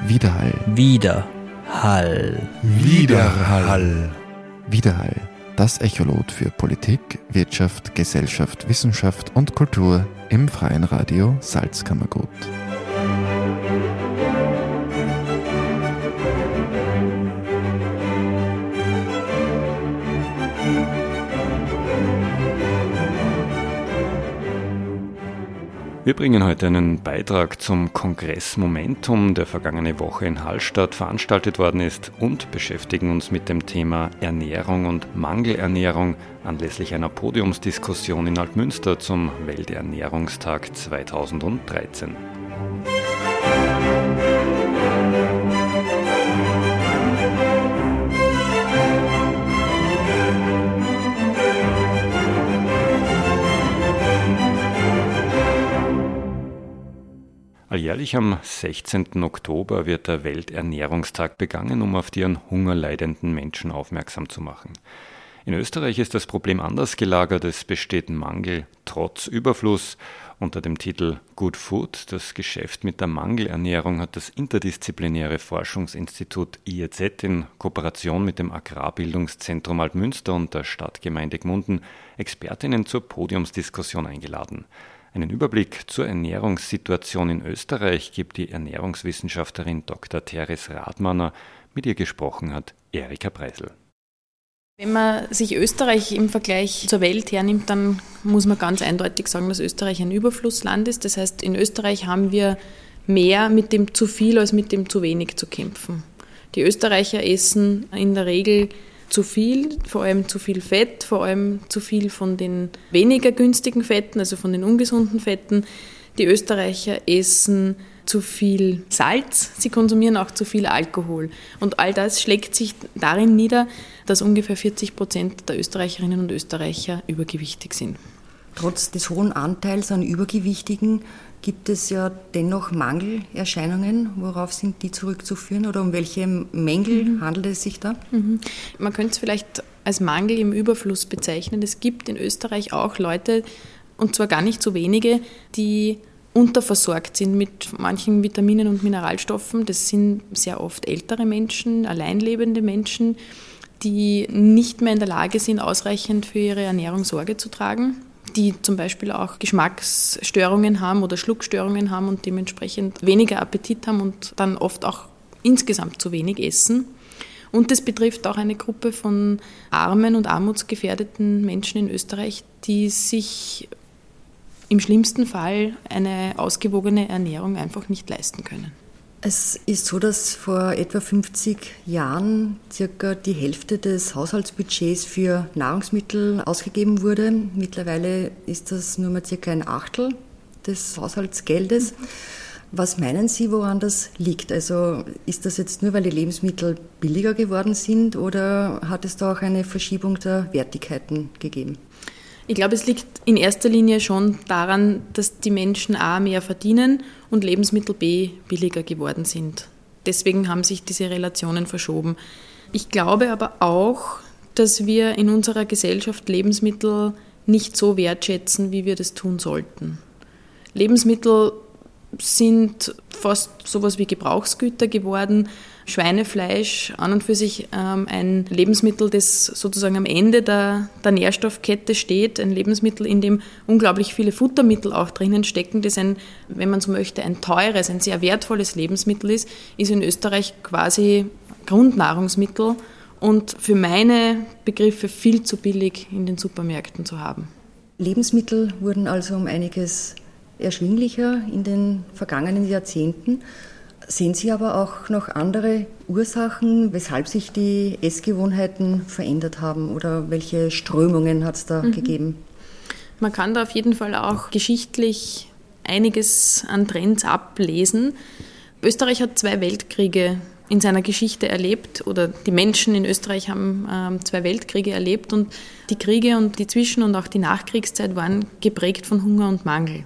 Widerhall. Widerhall. Widerhall. Widerhall. Das Echolot für Politik, Wirtschaft, Gesellschaft, Wissenschaft und Kultur im Freien Radio Salzkammergut. Wir bringen heute einen Beitrag zum Kongress Momentum, der vergangene Woche in Hallstatt veranstaltet worden ist, und beschäftigen uns mit dem Thema Ernährung und Mangelernährung anlässlich einer Podiumsdiskussion in Altmünster zum Welternährungstag 2013. Alljährlich am 16. Oktober wird der Welternährungstag begangen, um auf die an Hunger leidenden Menschen aufmerksam zu machen. In Österreich ist das Problem anders gelagert, es besteht Mangel trotz Überfluss. Unter dem Titel Good Food, das Geschäft mit der Mangelernährung, hat das interdisziplinäre Forschungsinstitut IEZ in Kooperation mit dem Agrarbildungszentrum Altmünster und der Stadtgemeinde Gmunden Expertinnen zur Podiumsdiskussion eingeladen. Einen Überblick zur Ernährungssituation in Österreich gibt die Ernährungswissenschaftlerin Dr. Teres Radmanner. Mit ihr gesprochen hat Erika Preisl. Wenn man sich Österreich im Vergleich zur Welt hernimmt, dann muss man ganz eindeutig sagen, dass Österreich ein Überflussland ist. Das heißt, in Österreich haben wir mehr mit dem zu viel als mit dem zu wenig zu kämpfen. Die Österreicher essen in der Regel zu viel, vor allem zu viel Fett, vor allem zu viel von den weniger günstigen Fetten, also von den ungesunden Fetten. Die Österreicher essen zu viel Salz, sie konsumieren auch zu viel Alkohol. Und all das schlägt sich darin nieder, dass ungefähr 40% der Österreicherinnen und Österreicher übergewichtig sind. Trotz des hohen Anteils an Übergewichtigen gibt es ja dennoch Mangelerscheinungen. Worauf sind die zurückzuführen oder um welche Mängel handelt es sich da? Man könnte es vielleicht als Mangel im Überfluss bezeichnen. Es gibt in Österreich auch Leute, und zwar gar nicht so wenige, die unterversorgt sind mit manchen Vitaminen und Mineralstoffen. Das sind sehr oft ältere Menschen, alleinlebende Menschen, die nicht mehr in der Lage sind, ausreichend für ihre Ernährung Sorge zu tragen, die zum Beispiel auch Geschmacksstörungen haben oder Schluckstörungen haben und dementsprechend weniger Appetit haben und dann oft auch insgesamt zu wenig essen. Und das betrifft auch eine Gruppe von armen und armutsgefährdeten Menschen in Österreich, die sich im schlimmsten Fall eine ausgewogene Ernährung einfach nicht leisten können. Es ist so, dass vor etwa 50 Jahren circa die Hälfte des Haushaltsbudgets für Nahrungsmittel ausgegeben wurde. Mittlerweile ist das nur mehr circa ein Achtel des Haushaltsgeldes. Was meinen Sie, woran das liegt? Also ist das jetzt nur, weil die Lebensmittel billiger geworden sind oder hat es da auch eine Verschiebung der Wertigkeiten gegeben? Ich glaube, es liegt in erster Linie schon daran, dass die Menschen A mehr verdienen und Lebensmittel B billiger geworden sind. Deswegen haben sich diese Relationen verschoben. Ich glaube aber auch, dass wir in unserer Gesellschaft Lebensmittel nicht so wertschätzen, wie wir das tun sollten. Lebensmittel sind fast sowas wie Gebrauchsgüter geworden. Schweinefleisch an und für sich ein Lebensmittel, das sozusagen am Ende der Nährstoffkette steht, ein Lebensmittel, in dem unglaublich viele Futtermittel auch drinnen stecken, das ein, wenn man so möchte, ein teures, ein sehr wertvolles Lebensmittel ist in Österreich quasi Grundnahrungsmittel und für meine Begriffe viel zu billig in den Supermärkten zu haben. Lebensmittel wurden also um einiges erschwinglicher in den vergangenen Jahrzehnten. Sehen Sie aber auch noch andere Ursachen, weshalb sich die Essgewohnheiten verändert haben oder welche Strömungen hat es da gegeben? Man kann da auf jeden Fall auch geschichtlich einiges an Trends ablesen. Österreich hat 2 Weltkriege in seiner Geschichte erlebt oder die Menschen in Österreich haben 2 Weltkriege erlebt und die Kriege und die Zwischen- und auch die Nachkriegszeit waren geprägt von Hunger und Mangel.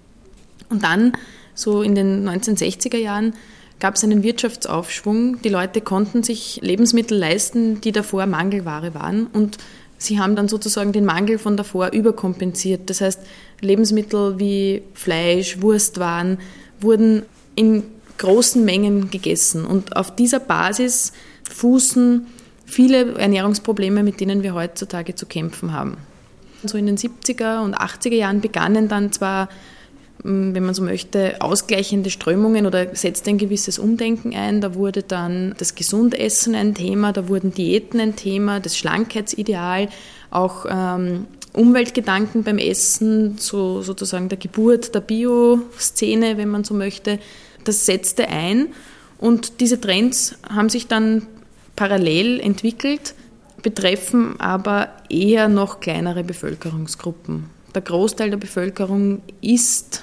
Und dann, so in den 1960er Jahren, gab es einen Wirtschaftsaufschwung. Die Leute konnten sich Lebensmittel leisten, die davor Mangelware waren. Und sie haben dann sozusagen den Mangel von davor überkompensiert. Das heißt, Lebensmittel wie Fleisch, Wurstwaren wurden in großen Mengen gegessen. Und auf dieser Basis fußen viele Ernährungsprobleme, mit denen wir heutzutage zu kämpfen haben. So in den 70er und 80er Jahren begannen dann zwar, wenn man so möchte, ausgleichende Strömungen oder setzte ein gewisses Umdenken ein. Da wurde dann das Gesundessen ein Thema, da wurden Diäten ein Thema, das Schlankheitsideal, auch Umweltgedanken beim Essen, so sozusagen der Geburt der Bio-Szene, wenn man so möchte. Das setzte ein und diese Trends haben sich dann parallel entwickelt, betreffen aber eher noch kleinere Bevölkerungsgruppen. Der Großteil der Bevölkerung ist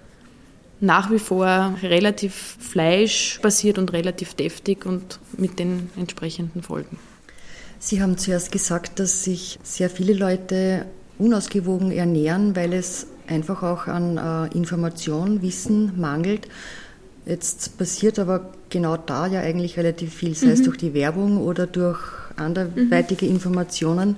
nach wie vor relativ fleischbasiert und relativ deftig und mit den entsprechenden Folgen. Sie haben zuerst gesagt, dass sich sehr viele Leute unausgewogen ernähren, weil es einfach auch an Information, Wissen mangelt. Jetzt passiert aber genau da ja eigentlich relativ viel, sei es durch die Werbung oder durch anderweitige Informationen.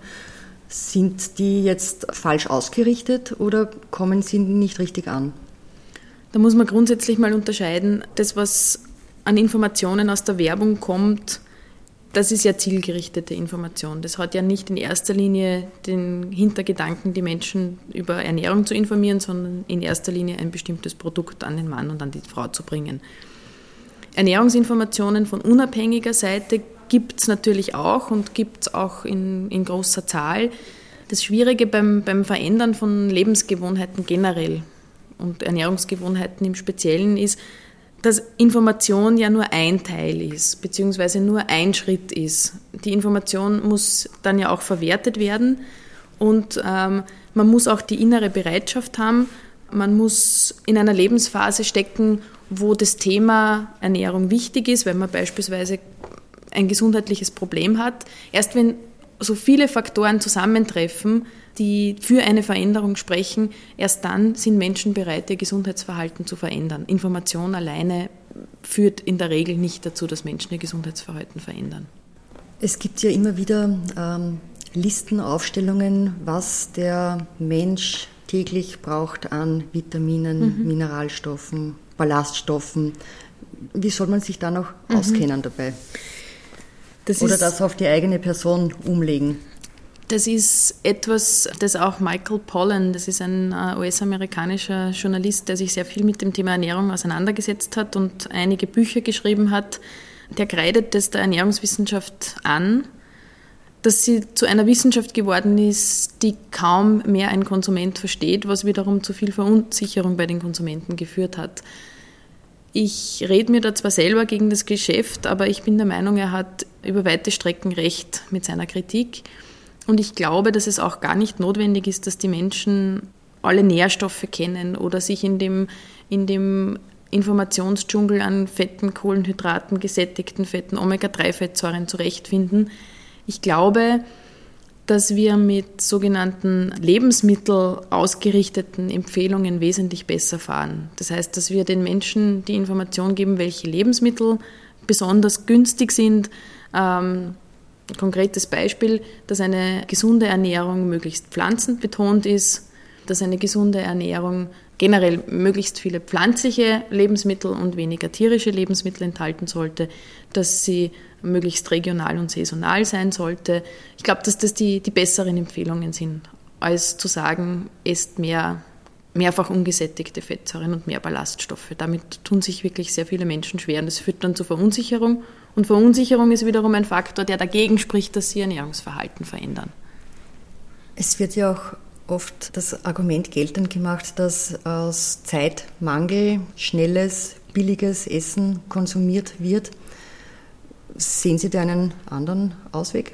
Sind die jetzt falsch ausgerichtet oder kommen sie nicht richtig an? Da muss man grundsätzlich mal unterscheiden. Das, was an Informationen aus der Werbung kommt, das ist ja zielgerichtete Information. Das hat ja nicht in erster Linie den Hintergedanken, die Menschen über Ernährung zu informieren, sondern in erster Linie ein bestimmtes Produkt an den Mann und an die Frau zu bringen. Ernährungsinformationen von unabhängiger Seite gibt es natürlich auch und gibt es auch in großer Zahl. Das Schwierige beim Verändern von Lebensgewohnheiten generell und Ernährungsgewohnheiten im Speziellen ist, dass Information ja nur ein Teil ist, beziehungsweise nur ein Schritt ist. Die Information muss dann ja auch verwertet werden und man muss auch die innere Bereitschaft haben. Man muss in einer Lebensphase stecken, wo das Thema Ernährung wichtig ist, wenn man beispielsweise ein gesundheitliches Problem hat. Erst wenn so viele Faktoren zusammentreffen, die für eine Veränderung sprechen, erst dann sind Menschen bereit, ihr Gesundheitsverhalten zu verändern. Information alleine führt in der Regel nicht dazu, dass Menschen ihr Gesundheitsverhalten verändern. Es gibt ja immer wieder Listen, Aufstellungen, was der Mensch täglich braucht an Vitaminen, Mineralstoffen, Ballaststoffen. Wie soll man sich da noch auskennen dabei? Oder das auf die eigene Person umlegen? Das ist etwas, das auch Michael Pollan, das ist ein US-amerikanischer Journalist, der sich sehr viel mit dem Thema Ernährung auseinandergesetzt hat und einige Bücher geschrieben hat, der kreidet das der Ernährungswissenschaft an, dass sie zu einer Wissenschaft geworden ist, die kaum mehr ein Konsument versteht, was wiederum zu viel Verunsicherung bei den Konsumenten geführt hat. Ich rede mir da zwar selber gegen das Geschäft, aber ich bin der Meinung, er hat über weite Strecken recht mit seiner Kritik. Und ich glaube, dass es auch gar nicht notwendig ist, dass die Menschen alle Nährstoffe kennen oder sich in dem Informationsdschungel an Fetten, Kohlenhydraten, gesättigten Fetten, Omega-3-Fettsäuren zurechtfinden. Ich glaube, dass wir mit sogenannten lebensmittelausgerichteten Empfehlungen wesentlich besser fahren. Das heißt, dass wir den Menschen die Information geben, welche Lebensmittel besonders günstig sind. Konkretes Beispiel, dass eine gesunde Ernährung möglichst pflanzenbetont ist, dass eine gesunde Ernährung generell möglichst viele pflanzliche Lebensmittel und weniger tierische Lebensmittel enthalten sollte, dass sie möglichst regional und saisonal sein sollte. Ich glaube, dass das die besseren Empfehlungen sind, als zu sagen, esst mehrfach ungesättigte Fettsäuren und mehr Ballaststoffe. Damit tun sich wirklich sehr viele Menschen schwer und das führt dann zu Verunsicherung. Und Verunsicherung ist wiederum ein Faktor, der dagegen spricht, dass sie Ernährungsverhalten verändern. Es wird ja auch oft das Argument geltend gemacht, dass aus Zeitmangel schnelles, billiges Essen konsumiert wird. Sehen Sie da einen anderen Ausweg?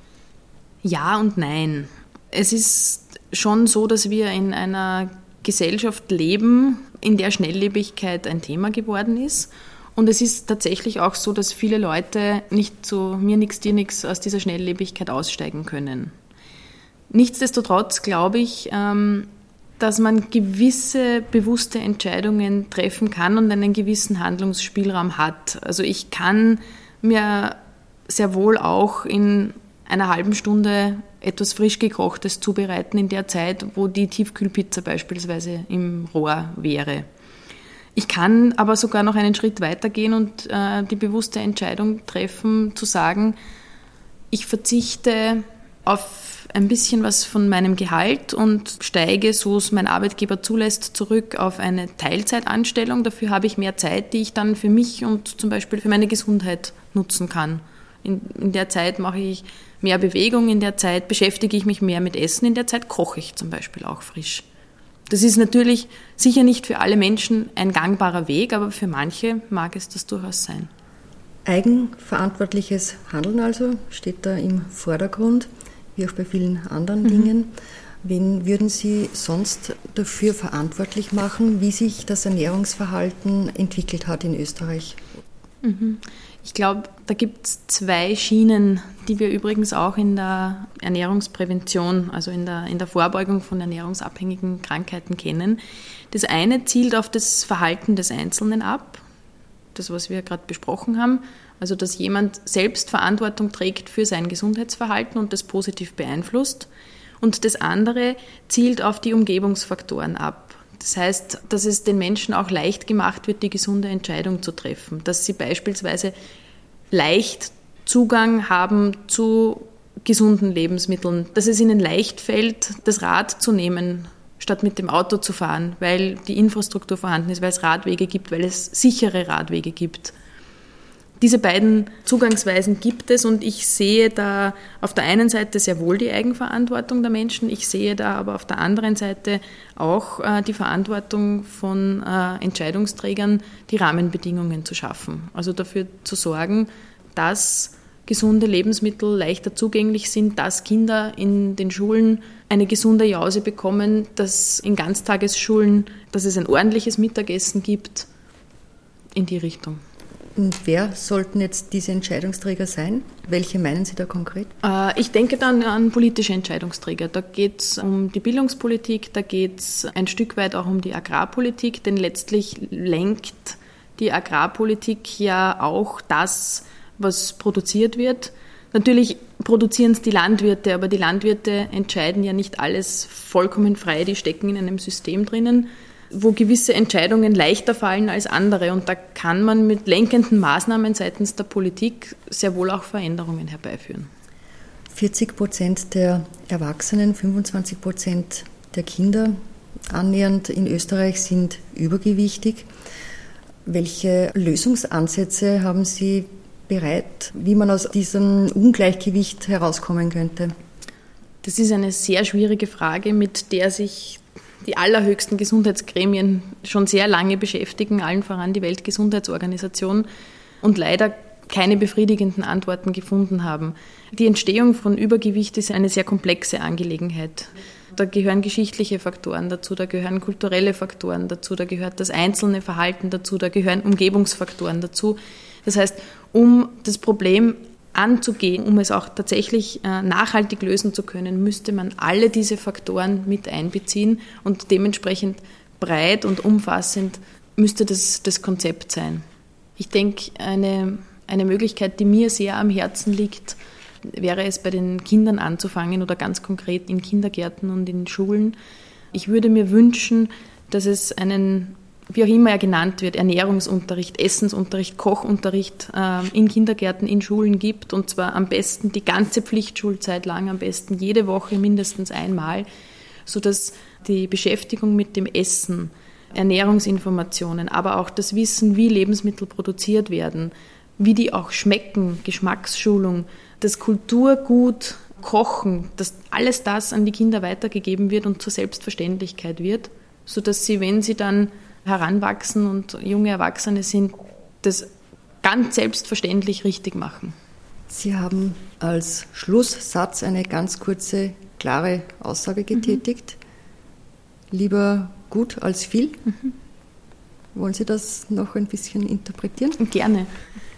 Ja und nein. Es ist schon so, dass wir in einer Gesellschaft leben, in der Schnelllebigkeit ein Thema geworden ist. Und es ist tatsächlich auch so, dass viele Leute nicht zu mir nix, dir nix aus dieser Schnelllebigkeit aussteigen können. Nichtsdestotrotz glaube ich, dass man gewisse bewusste Entscheidungen treffen kann und einen gewissen Handlungsspielraum hat. Also ich kann mir sehr wohl auch in einer halben Stunde etwas frisch gekochtes zubereiten in der Zeit, wo die Tiefkühlpizza beispielsweise im Rohr wäre. Ich kann aber sogar noch einen Schritt weitergehen und die bewusste Entscheidung treffen, zu sagen, ich verzichte auf ein bisschen was von meinem Gehalt und steige, so es mein Arbeitgeber zulässt, zurück auf eine Teilzeitanstellung. Dafür habe ich mehr Zeit, die ich dann für mich und zum Beispiel für meine Gesundheit nutzen kann. In der Zeit mache ich mehr Bewegung, in der Zeit beschäftige ich mich mehr mit Essen, in der Zeit koche ich zum Beispiel auch frisch. Das ist natürlich sicher nicht für alle Menschen ein gangbarer Weg, aber für manche mag es das durchaus sein. Eigenverantwortliches Handeln also steht da im Vordergrund, wie auch bei vielen anderen Dingen. Wen würden Sie sonst dafür verantwortlich machen, wie sich das Ernährungsverhalten entwickelt hat in Österreich? Ich glaube, da gibt es 2 Schienen, die wir übrigens auch in der Ernährungsprävention, also in der Vorbeugung von ernährungsabhängigen Krankheiten kennen. Das eine zielt auf das Verhalten des Einzelnen ab, das, was wir gerade besprochen haben, also dass jemand selbst Verantwortung trägt für sein Gesundheitsverhalten und das positiv beeinflusst. Und das andere zielt auf die Umgebungsfaktoren ab. Das heißt, dass es den Menschen auch leicht gemacht wird, die gesunde Entscheidung zu treffen. Dass sie beispielsweise leicht Zugang haben zu gesunden Lebensmitteln. Dass es ihnen leicht fällt, das Rad zu nehmen, statt mit dem Auto zu fahren, weil die Infrastruktur vorhanden ist, weil es Radwege gibt, weil es sichere Radwege gibt. Diese beiden Zugangsweisen gibt es und ich sehe da auf der einen Seite sehr wohl die Eigenverantwortung der Menschen, ich sehe da aber auf der anderen Seite auch die Verantwortung von Entscheidungsträgern, die Rahmenbedingungen zu schaffen. Also dafür zu sorgen, dass gesunde Lebensmittel leichter zugänglich sind, dass Kinder in den Schulen eine gesunde Jause bekommen, dass in Ganztagesschulen, dass es ein ordentliches Mittagessen gibt, in die Richtung. Und wer sollten jetzt diese Entscheidungsträger sein? Welche meinen Sie da konkret? Ich denke dann an politische Entscheidungsträger. Da geht es um die Bildungspolitik, da geht es ein Stück weit auch um die Agrarpolitik, denn letztlich lenkt die Agrarpolitik ja auch das, was produziert wird. Natürlich produzieren es die Landwirte, aber die Landwirte entscheiden ja nicht alles vollkommen frei, die stecken in einem System drinnen, wo gewisse Entscheidungen leichter fallen als andere. Und da kann man mit lenkenden Maßnahmen seitens der Politik sehr wohl auch Veränderungen herbeiführen. 40% der Erwachsenen, 25% der Kinder annähernd in Österreich sind übergewichtig. Welche Lösungsansätze haben Sie bereit, wie man aus diesem Ungleichgewicht herauskommen könnte? Das ist eine sehr schwierige Frage, mit der sich die allerhöchsten Gesundheitsgremien schon sehr lange beschäftigen, allen voran die Weltgesundheitsorganisation, und leider keine befriedigenden Antworten gefunden haben. Die Entstehung von Übergewicht ist eine sehr komplexe Angelegenheit. Da gehören geschichtliche Faktoren dazu, da gehören kulturelle Faktoren dazu, da gehört das einzelne Verhalten dazu, da gehören Umgebungsfaktoren dazu. Das heißt, um das Problem anzugehen, um es auch tatsächlich nachhaltig lösen zu können, müsste man alle diese Faktoren mit einbeziehen und dementsprechend breit und umfassend müsste das Konzept sein. Ich denke, eine Möglichkeit, die mir sehr am Herzen liegt, wäre es, bei den Kindern anzufangen oder ganz konkret in Kindergärten und in Schulen. Ich würde mir wünschen, dass es einen, wie auch immer er genannt wird, Ernährungsunterricht, Essensunterricht, Kochunterricht in Kindergärten, in Schulen gibt, und zwar am besten die ganze Pflichtschulzeit lang, am besten jede Woche mindestens einmal, sodass die Beschäftigung mit dem Essen, Ernährungsinformationen, aber auch das Wissen, wie Lebensmittel produziert werden, wie die auch schmecken, Geschmacksschulung, das Kulturgut Kochen, dass alles das an die Kinder weitergegeben wird und zur Selbstverständlichkeit wird, sodass sie, wenn sie dann heranwachsen und junge Erwachsene sind, das ganz selbstverständlich richtig machen. Sie haben als Schlusssatz eine ganz kurze, klare Aussage getätigt. Lieber gut als viel. Wollen Sie das noch ein bisschen interpretieren? Gerne.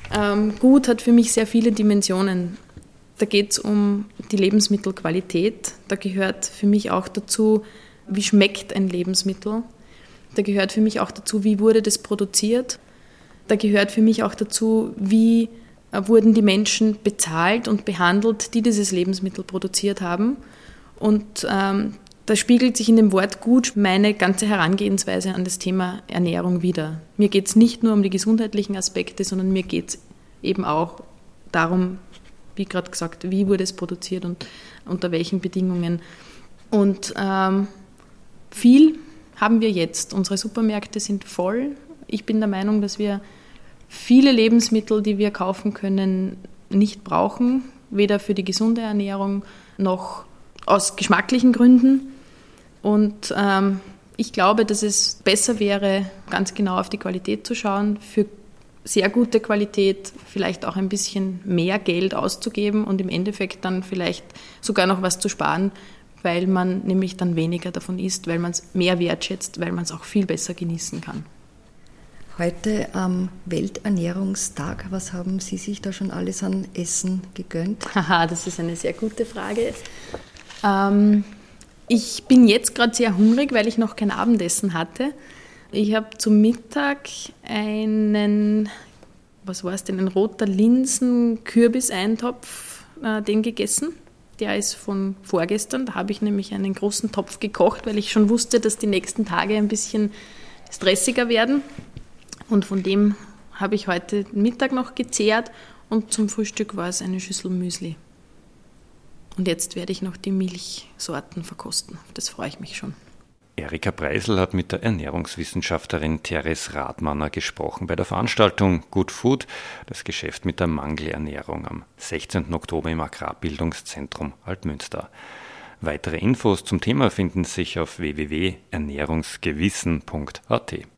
Gut hat für mich sehr viele Dimensionen. Da geht es um die Lebensmittelqualität. Da gehört für mich auch dazu, wie schmeckt ein Lebensmittel. Da gehört für mich auch dazu, wie wurde das produziert. Da gehört für mich auch dazu, wie wurden die Menschen bezahlt und behandelt, die dieses Lebensmittel produziert haben. Und Da spiegelt sich in dem Wort gut meine ganze Herangehensweise an das Thema Ernährung wider. Mir geht es nicht nur um die gesundheitlichen Aspekte, sondern mir geht es eben auch darum, wie gerade gesagt, wie wurde es produziert und unter welchen Bedingungen. Und viel haben wir jetzt. Unsere Supermärkte sind voll. Ich bin der Meinung, dass wir viele Lebensmittel, die wir kaufen können, nicht brauchen, weder für die gesunde Ernährung noch aus geschmacklichen Gründen. Und ich glaube, dass es besser wäre, ganz genau auf die Qualität zu schauen, für sehr gute Qualität vielleicht auch ein bisschen mehr Geld auszugeben und im Endeffekt dann vielleicht sogar noch was zu sparen, weil man nämlich dann weniger davon isst, weil man es mehr wertschätzt, weil man es auch viel besser genießen kann. Heute am Welternährungstag, was haben Sie sich da schon alles an Essen gegönnt? Haha, das ist eine sehr gute Frage. Ich bin jetzt gerade sehr hungrig, weil ich noch kein Abendessen hatte. Ich habe zum Mittag einen roter Linsen-Kürbis-Eintopf, den gegessen. Der ist von vorgestern. Da habe ich nämlich einen großen Topf gekocht, weil ich schon wusste, dass die nächsten Tage ein bisschen stressiger werden. Und von dem habe ich heute Mittag noch gezehrt und zum Frühstück war es eine Schüssel Müsli. Und jetzt werde ich noch die Milchsorten verkosten. Auf das freue ich mich schon. Erika Preisl hat mit der Ernährungswissenschaftlerin Teres Radmanner gesprochen bei der Veranstaltung Good Food, das Geschäft mit der Mangelernährung am 16. Oktober im Agrarbildungszentrum Altmünster. Weitere Infos zum Thema finden sich auf www.ernährungsgewissen.at.